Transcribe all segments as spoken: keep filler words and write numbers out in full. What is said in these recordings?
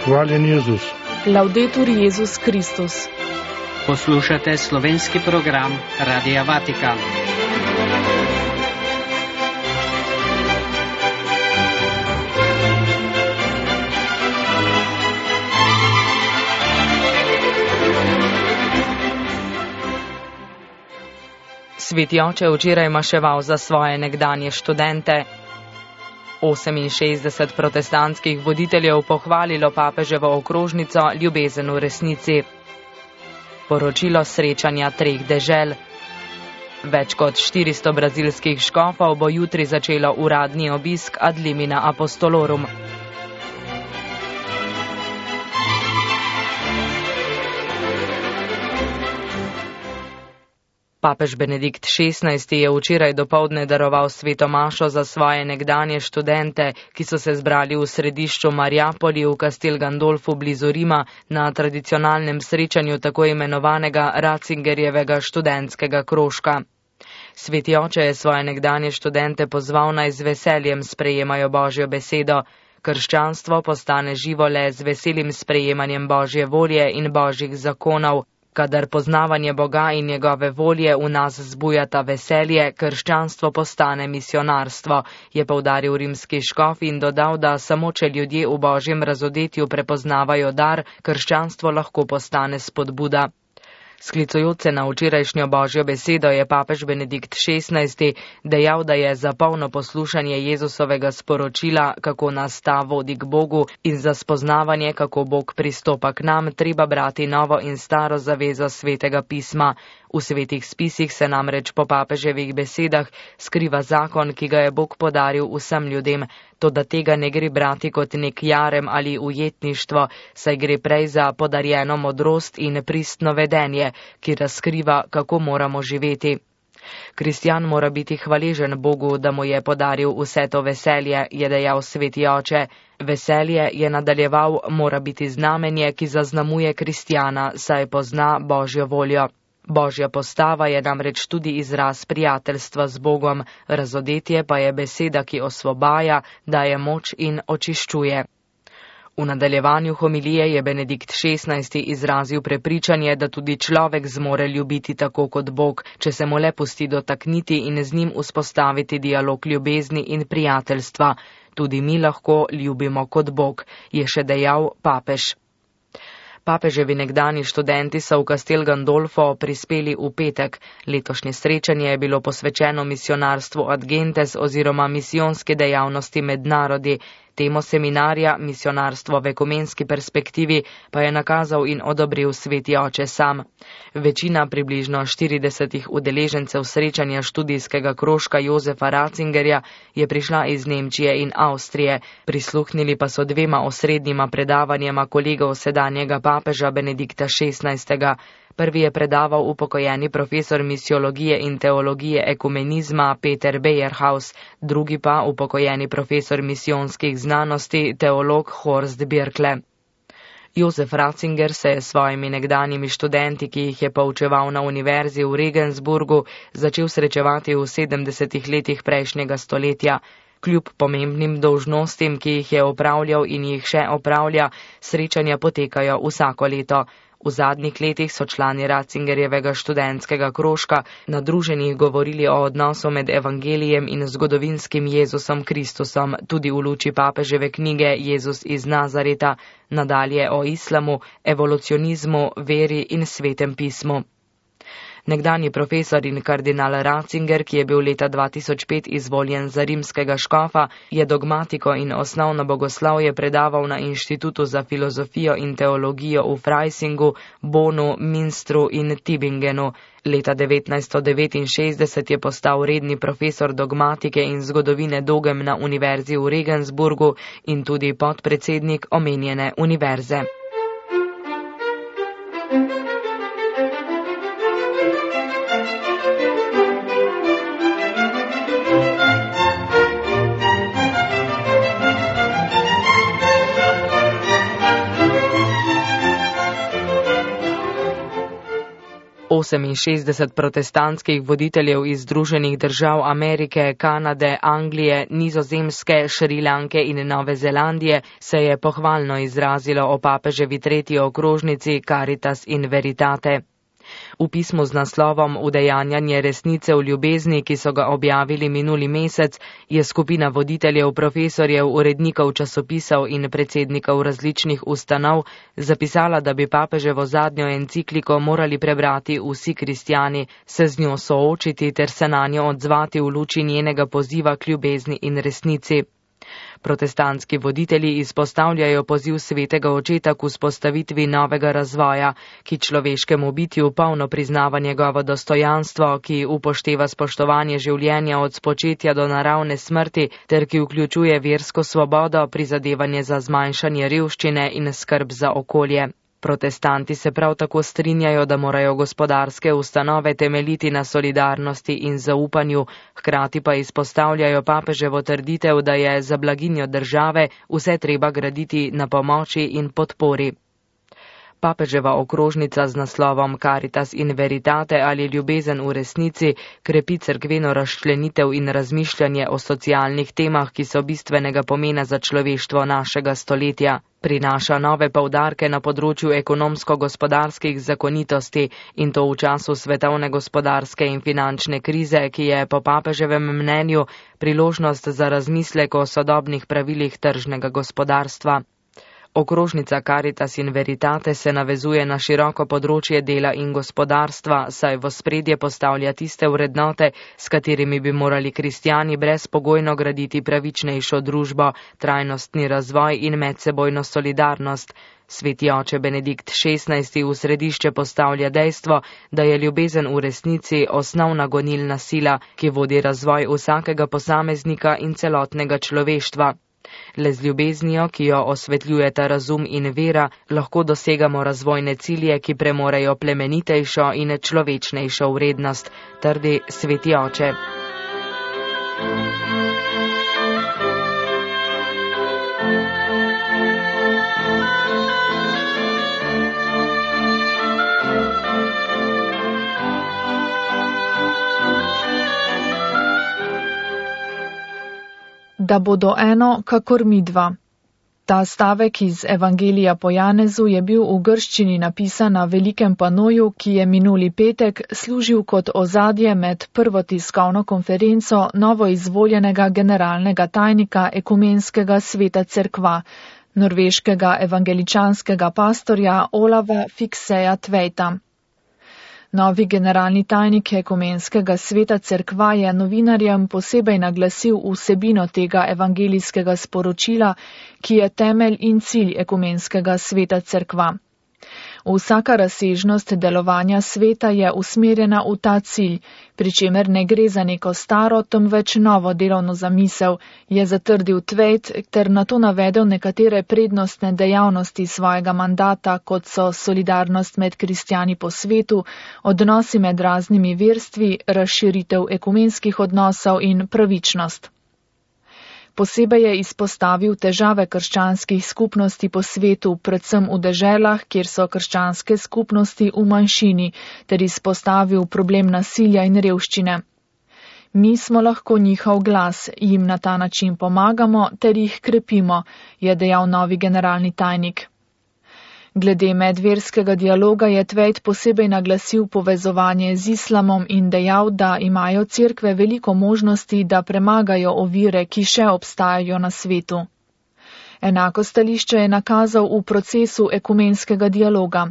Hvaljen Jezus. Laudetur Jezus Kristus. Poslušate slovenski program Radia Vatikan. Sveti oče včeraj maševal za svoje nekdanje študente. oseminšestdeset protestantskih voditeljev pohvalilo papeževo okrožnico Ljubezen v resnici. Poročilo srečanja treh dežel. Več kot štiristo brazilskih škofov bo jutri začelo uradni obisk ad limina apostolorum. Papež Benedikt šestnajsti je včeraj dopoldne daroval sveto mašo za svoje nekdanje študente, ki so se zbrali v središču Mariapoli v Castel Gandolfu blizu Rima na tradicionalnem srečanju tako imenovanega Ratzingerjevega študentskega krožka. Sveti oče je svoje nekdanje študente pozval naj z veseljem sprejemajo Božjo besedo. Krščanstvo postane živo le z veselim sprejemanjem Božje volje in Božjih zakonov. Kadar poznavanje Boga in njegove volje v nas zbujata veselje, krščanstvo postane misionarstvo, je poudaril rimski škof in dodal, da samo če ljudje v Božjem razodetju prepoznavajo dar, krščanstvo lahko postane spodbuda. Sklicujoč se na včerajšnjo Božjo besedo je papež Benedikt šestnajsti dejal, da je za polno poslušanje Jezusovega sporočila, kako nas ta vodi k Bogu, in za spoznavanje, kako Bog pristopa k nam, treba brati novo in staro zavezo Svetega pisma. V svetih spisih se namreč po papeževih besedah skriva zakon, ki ga je Bog podaril vsem ljudem, toda tega ne gre brati kot nek jarem ali ujetništvo, saj gre prej za podarjeno modrost in pristno vedenje, ki razkriva, kako moramo živeti. Kristjan mora biti hvaležen Bogu, da mu je podaril vse to veselje, je dejal sveti oče. Veselje, je nadaljeval, mora biti znamenje, ki zaznamuje kristjana, saj pozna Božjo voljo. Božja postava je namreč tudi izraz prijateljstva z Bogom, razodetje pa je beseda, ki osvobaja, daje moč in očiščuje. V nadaljevanju homilije je Benedikt šestnajsti izrazil prepričanje, da tudi človek zmore ljubiti tako kot Bog, če se mu le pusti dotakniti in z njim vzpostaviti dialog ljubezni in prijateljstva. Tudi mi lahko ljubimo kot Bog, je še dejal papež. Papeževi nekdani študenti so v Castel Gandolfo prispeli v petek. Letošnje srečanje je bilo posvečeno misionarstvu ad gentes oziroma misijonski dejavnosti med narodi. Temo seminarja Misionarstvo v ekumenski perspektivi pa je nakazal in odobril sveti oče sam. Večina približno štiridesetih udeležencev srečanja študijskega krožka Jozefa Ratzingerja je prišla iz Nemčije in Avstrije. Prisluhnili pa so dvema osrednjima predavanjema kolegov sedanjega papeža Benedikta šestnajstega. Prvi je predaval upokojeni profesor misiologije in teologije ekumenizma Peter Bejerhaus, drugi pa upokojeni profesor misijonskih znanosti teolog Horst Birkle. Jozef Ratzinger se je s svojimi nekdanjimi študenti, ki jih je poučeval na univerzi v Regensburgu, začel srečevati v sedemdesetih letih prejšnjega stoletja. Kljub pomembnim dolžnostim, ki jih je opravljal in jih še opravlja, srečanja potekajo vsako leto. V zadnjih letih so člani Ratzingerjevega študentskega krožka na druženjih govorili o odnosu med evangelijem in zgodovinskim Jezusom Kristusom, tudi v luči papeževe knjige Jezus iz Nazareta, nadalje o islamu, evolucionizmu, veri in svetem pismu. Nekdanji profesor in kardinal Ratzinger, ki je bil leta dva tisoč pet izvoljen za rimskega škofa, je dogmatiko in osnovno bogoslovje predaval na Inštitutu za filozofijo in teologijo v Freisingu, Bonu, Minstru in Tübingenu. Leta devetnajststo devetinšestdeset je postal redni profesor dogmatike in zgodovine dogem na univerzi v Regensburgu in tudi podpredsednik omenjene univerze. oseminšestdeset protestantskih voditeljev iz Združenih držav Amerike, Kanade, Anglije, Nizozemske, Šrilanke in Nove Zelandije se je pohvalno izrazilo o papeževi tretji okrožnici Caritas in Veritate. V pismu z naslovom Udejanjanje resnice v ljubezni, ki so ga objavili minuli mesec, je skupina voditeljev, profesorjev, urednikov časopisov in predsednikov različnih ustanov zapisala, da bi papeževo zadnjo encikliko morali prebrati vsi kristjani, se z njo soočiti ter se na njo odzvati v luči njenega poziva k ljubezni in resnici. Protestantski voditelji izpostavljajo poziv svetega očeta k vzpostavitvi novega razvoja, ki človeškemu bitju polno priznava njegovo dostojanstvo, ki upošteva spoštovanje življenja od spočetja do naravne smrti ter ki vključuje versko svobodo, prizadevanje za zmanjšanje revščine in skrb za okolje. Protestanti se prav tako strinjajo, da morajo gospodarske ustanove temeljiti na solidarnosti in zaupanju, hkrati pa izpostavljajo papeževo trditev, da je za blaginjo države vse treba graditi na pomoči in podpori. Papeževa okrožnica z naslovom Caritas in Veritate ali ljubezen v resnici krepi cerkveno razčlenitev in razmišljanje o socialnih temah, ki so bistvenega pomena za človeštvo našega stoletja. Prinaša nove poudarke na področju ekonomsko-gospodarskih zakonitosti in to v času svetovne gospodarske in finančne krize, ki je po papeževem mnenju priložnost za razmislek o sodobnih pravilih tržnega gospodarstva. Okrožnica Caritas in Veritate se navezuje na široko področje dela in gospodarstva, saj v ospredje postavlja tiste vrednote, s katerimi bi morali kristjani brezpogojno graditi pravičnejšo družbo, trajnostni razvoj in medsebojno solidarnost. Sveti oče Benedikt šestnajsti v središče postavlja dejstvo, da je ljubezen v resnici osnovna gonilna sila, ki vodi razvoj vsakega posameznika in celotnega človeštva. Le z ljubeznijo, ki jo osvetljujeta razum in vera, lahko dosegamo razvojne cilje, ki premorejo plemenitejšo in človečnejšo vrednost, trdi sveti oče. Da bodo eno, kakor midva. Ta stavek iz Evangelija po Janezu je bil v grščini napisan na velikem panoju, ki je minuli petek služil kot ozadje med prvo tiskovno konferenco novoizvoljenega generalnega tajnika ekumenskega sveta cerkva, norveškega evangeličanskega pastorja Olava Fikseja Tvejta. Novi generalni tajnik ekumenskega sveta cerkva je novinarjem posebej naglasil vsebino tega evangelijskega sporočila, ki je temelj in cilj ekumenskega sveta cerkva. Vsaka razsežnost delovanja sveta je usmerjena v ta cilj, pri čemer ne gre za neko staro, temveč novo delovno zamisel, je zatrdil Tvejt ter nato navedel nekatere prednostne dejavnosti svojega mandata, kot so solidarnost med kristjani po svetu, odnosi med raznimi verstvi, razširitev ekumenskih odnosov in pravičnost. Posebej je izpostavil težave krščanskih skupnosti po svetu, predvsem v deželah, kjer so krščanske skupnosti v manjšini, ter izpostavil problem nasilja in revščine. Mi smo lahko njihov glas, jim na ta način pomagamo ter jih krepimo, je dejal novi generalni tajnik. Glede medverskega dialoga je Tvejt posebej naglasil povezovanje z islamom in dejal, da imajo cerkve veliko možnosti, da premagajo ovire, ki še obstajajo na svetu. Enako stališče je nakazal v procesu ekumenskega dialoga.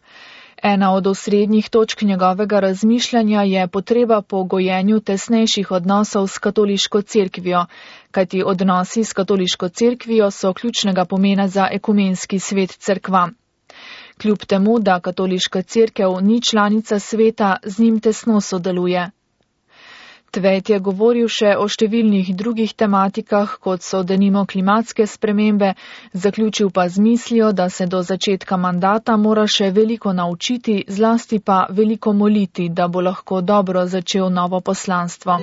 Ena od osrednjih točk njegovega razmišljanja je potreba po gojenju tesnejših odnosov s katoliško cerkvijo, kajti odnosi s katoliško cerkvijo so ključnega pomena za ekumenski svet cerkva. Kljub temu, da katoliška cerkev ni članica sveta, z njim tesno sodeluje. Tvejt je govoril še o številnih drugih tematikah, kot so denimo klimatske spremembe, zaključil pa z mislijo, da se do začetka mandata mora še veliko naučiti, zlasti pa veliko moliti, da bo lahko dobro začel novo poslanstvo.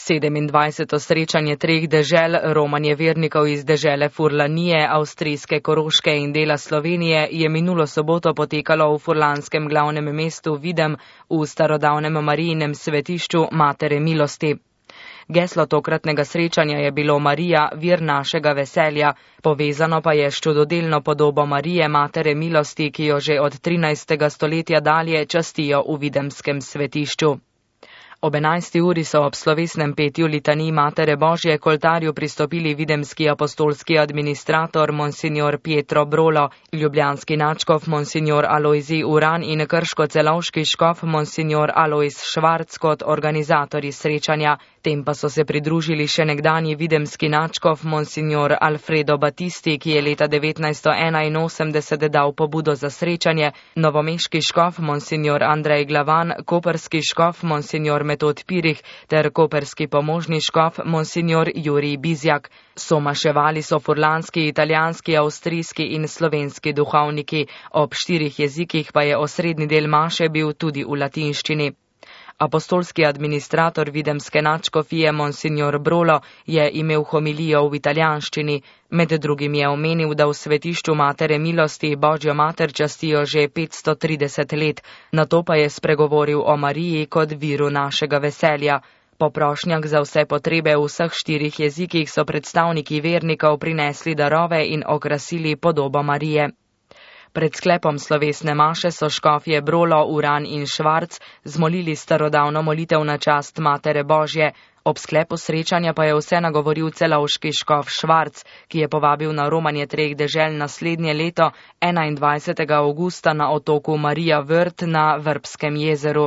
sedemindvajseto srečanje treh dežel, romanje vernikov iz dežele Furlanije, avstrijske Koroške in dela Slovenije, je minulo soboto potekalo v furlanskem glavnem mestu Videm v starodavnem Marijinem svetišču Matere milosti. Geslo tokratnega srečanja je bilo Marija, vir našega veselja, povezano pa je s čudodelno podobo Marije, Matere milosti, ki jo že od trinajstega stoletja dalje častijo v videmskem svetišču. Ob enajsti uri so ob slovesnem petju litanij Matere Božje k oltarju pristopili videmski apostolski administrator monsignor Pietro Brolo, ljubljanski nadškof monsignor Alojzij Uran in krško-celovški škof monsignor Alojz Švarc kot organizatorji srečanja. Tem pa so se pridružili še nekdanji videmski nadškof monsignor Alfredo Batisti, ki je leta devetnajststo enainosemdeset dal pobudo za srečanje, novomeški škof monsignor Andrej Glavan, koprski škof monsignor Metod Pirih ter koperski pomožni škof monsignor Jurij Bizjak. Somaševali so furlanski, italijanski, avstrijski in slovenski duhovniki, ob štirih jezikih pa je osrednji del maše bil tudi v latinščini. Apostolski administrator videmske nadškofije monsignor Brolo je imel homilijo v italijanščini. Med drugim je omenil, da v svetišču Matere milosti Božjo mater častijo že petsto trideset let, nato pa je spregovoril o Mariji kot viru našega veselja. Po prošnjah za vse potrebe v vseh štirih jezikih so predstavniki vernikov prinesli darove in okrasili podobo Marije. Pred sklepom slovesne maše so škofje Brolo, Uran in Švarc zmolili starodavno molitev na čast Matere Božje. Ob sklepu srečanja pa je vse nagovoril celovški škof Švarc, ki je povabil na romanje treh dežel naslednje leto, enaindvajsetega avgusta na otoku Marija Vrt na Vrbskem jezeru.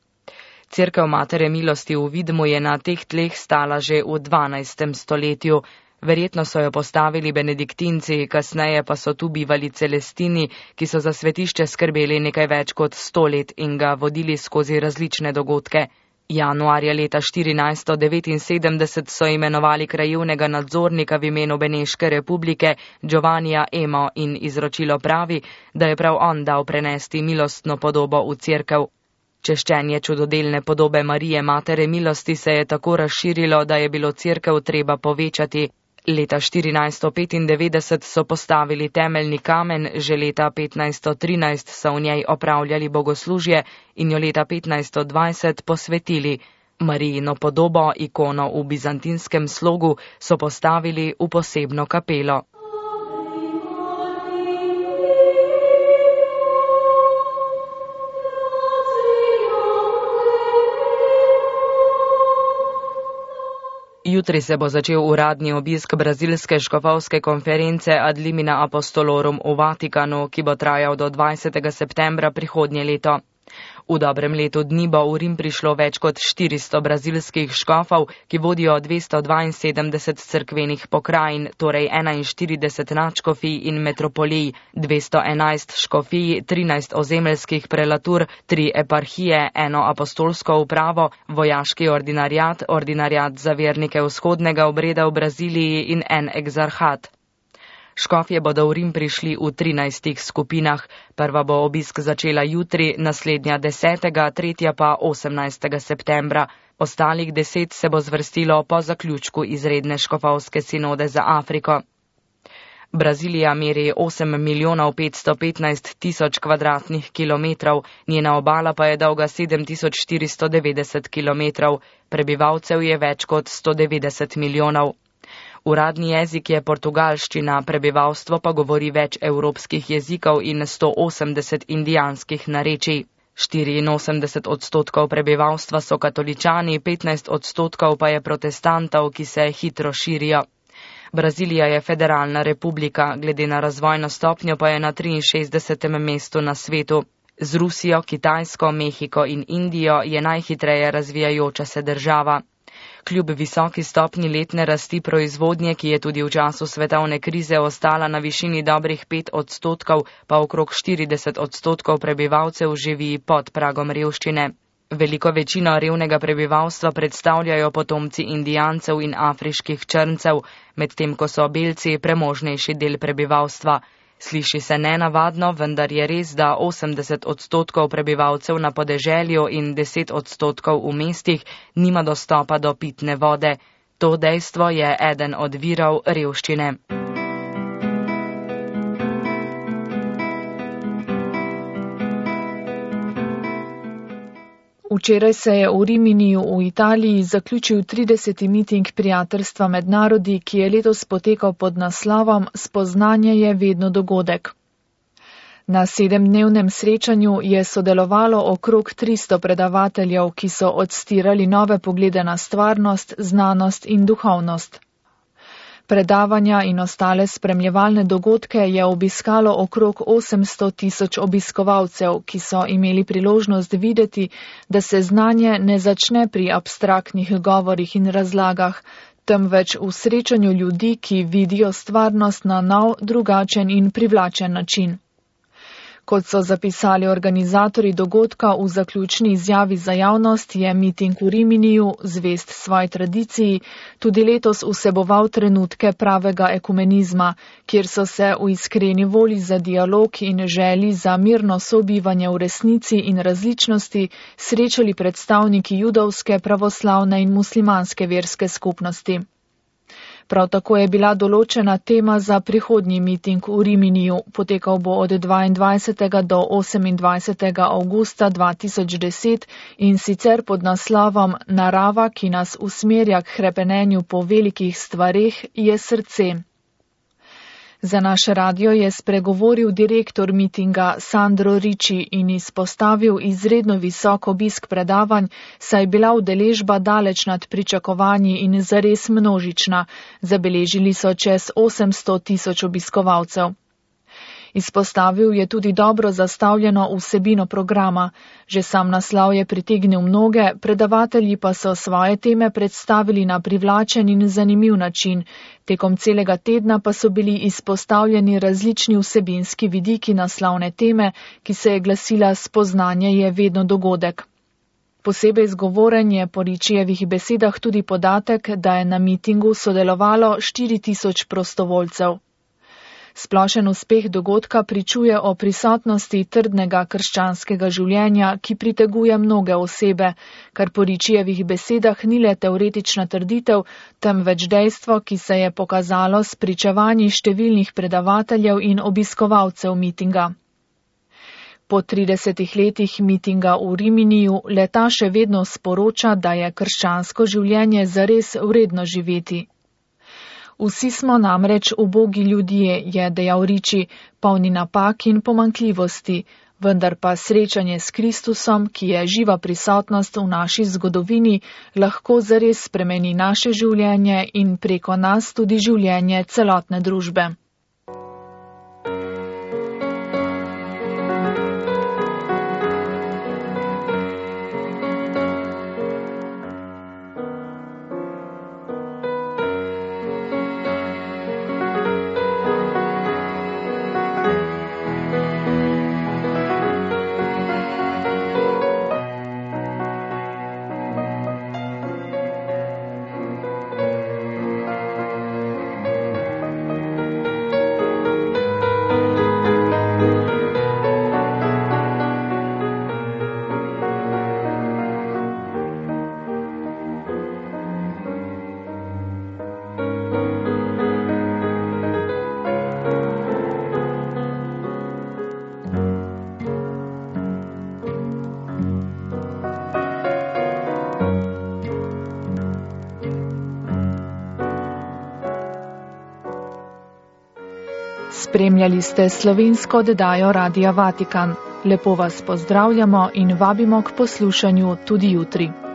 Cerkev Matere milosti v Vidmu je na teh tleh stala že v dvanajstem stoletju. Verjetno so jo postavili benediktinci, kasneje pa so tu bivali celestini, ki so za svetišče skrbeli nekaj več kot sto let in ga vodili skozi različne dogodke. Januarja leta štirinajststo devetinsedemdeset so imenovali krajevnega nadzornika v imenu Beneške republike Giovannija Emo in izročilo pravi, da je prav on dal prenesti milostno podobo v cerkev. Češčenje čudodelne podobe Marije Matere milosti se je tako razširilo, da je bilo cerkev treba povečati. Leta štirinajststo petindevetdeset so postavili temeljni kamen, že leta petnajststo trinajst so v njej opravljali bogoslužje in jo leta petnajststo dvajset posvetili. Marijino podobo, ikono v bizantinskem slogu, so postavili v posebno kapelo. Jutri se bo začel uradni obisk brazilske škofovske konference Ad limina apostolorum v Vatikanu, ki bo trajal do dvajsetega septembra prihodnje leto. V dobrem letu dni bo v Rim prišlo več kot štiristo brazilskih škofov, ki vodijo dvesto dvainsedemdeset cerkvenih pokrajin, torej enainštirideset nadškofij in metropolij, dvesto enajst škofij, trinajst ozemeljskih prelatur, tri eparhije, eno apostolsko upravo, vojaški ordinarjat, ordinarjat za vernike vzhodnega obreda v Braziliji in en egzarhat. Škofje bodo v Rim prišli v trinajstih skupinah. Prva bo obisk začela jutri, naslednja desetega, tretja pa osemnajstega septembra. Ostalih deset se bo zvrstilo po zaključku izredne škofovske sinode za Afriko. Brazilija meri osem milijonov petsto petnajst tisoč kvadratnih kilometrov, njena obala pa je dolga sedem tisoč štiristo devetdeset kilometrov, prebivalcev je več kot sto devetdeset milijonov. Uradni jezik je portugalščina, prebivalstvo pa govori več evropskih jezikov in sto osemdeset indijanskih narečij. štiriinosemdeset odstotkov prebivalstva so katoličani, petnajst odstotkov pa je protestantov, ki se hitro širijo. Brazilija je federalna republika, glede na razvojno stopnjo pa je na triinšestdesetem mestu na svetu. Z Rusijo, Kitajsko, Mehiko in Indijo je najhitreje razvijajoča se država. Kljub visoki stopnji letne rasti proizvodnje, ki je tudi v času svetovne krize ostala na višini dobrih pet odstotkov, pa okrog štirideset odstotkov prebivalcev živi pod pragom revščine. Veliko večino revnega prebivalstva predstavljajo potomci indijancev in afriških črncev, medtem ko so belci premožnejši del prebivalstva. Sliši se nenavadno, vendar je res, da osemdeset odstotkov prebivalcev na podeželju in deset odstotkov v mestih nima dostopa do pitne vode. To dejstvo je eden od virov revščine. Včeraj se je v Riminiju v Italiji zaključil trideseti miting prijateljstva med narodi, ki je letos potekal pod naslovom Spoznanje je vedno dogodek. Na sedemdnevnem srečanju je sodelovalo okrog tristo predavateljev, ki so odstirali nove poglede na stvarnost, znanost in duhovnost. Predavanja in ostale spremljevalne dogodke je obiskalo okrog osemsto tisoč obiskovalcev, ki so imeli priložnost videti, da se znanje ne začne pri abstraktnih govorih in razlagah, temveč v srečanju ljudi, ki vidijo stvarnost na nov, drugačen in privlačen način. Kot so zapisali organizatorji dogodka v zaključni izjavi za javnost, je miting v Riminiju, zvest svoji tradiciji, tudi letos vseboval trenutke pravega ekumenizma, kjer so se v iskreni volji za dialog in želji za mirno sobivanje v resnici in različnosti srečali predstavniki judovske, pravoslavne in muslimanske verske skupnosti. Prav tako je bila določena tema za prihodnji miting v Riminiju, potekal bo od dvaindvajsetega do osemindvajsetega avgusta dva tisoč deset in sicer pod naslovom Narava, ki nas usmerja k hrepenenju po velikih stvareh, je srce. Za naš radio je spregovoril direktor mitinga Sandro Ricci in izpostavil izredno visok obisk predavanj, saj je bila udeležba daleč nad pričakovanji in zares množična, zabeležili so čez osemsto tisoč obiskovalcev. Izpostavil je tudi dobro zastavljeno vsebino programa. Že sam naslov je pritegnil mnoge, predavatelji pa so svoje teme predstavili na privlačen in zanimiv način. Tekom celega tedna pa so bili izpostavljeni različni vsebinski vidiki naslovne teme, ki se je glasila Spoznanje je vedno dogodek. Posebej zgovoren je po Ričijevih besedah tudi podatek, da je na mitingu sodelovalo štiri tisoč prostovoljcev. Splošen uspeh dogodka pričuje o prisotnosti trdnega krščanskega življenja, ki priteguje mnoge osebe, kar po Ričijevih besedah ni le teoretična trditev, temveč dejstvo, ki se je pokazalo s pričevanji številnih predavateljev in obiskovalcev mitinga. Po tridesetih letih mitinga v Riminiju leta še vedno sporoča, da je krščansko življenje zares vredno živeti. Vsi smo namreč ubogi ljudje, je dejal Ricci, polni napak in pomanjkljivosti, vendar pa srečanje s Kristusom, ki je živa prisotnost v naši zgodovini, lahko zares spremeni naše življenje in preko nas tudi življenje celotne družbe. Spremljali ste slovensko oddajo Radia Vatikan. Lepo vas pozdravljamo in vabimo k poslušanju tudi jutri.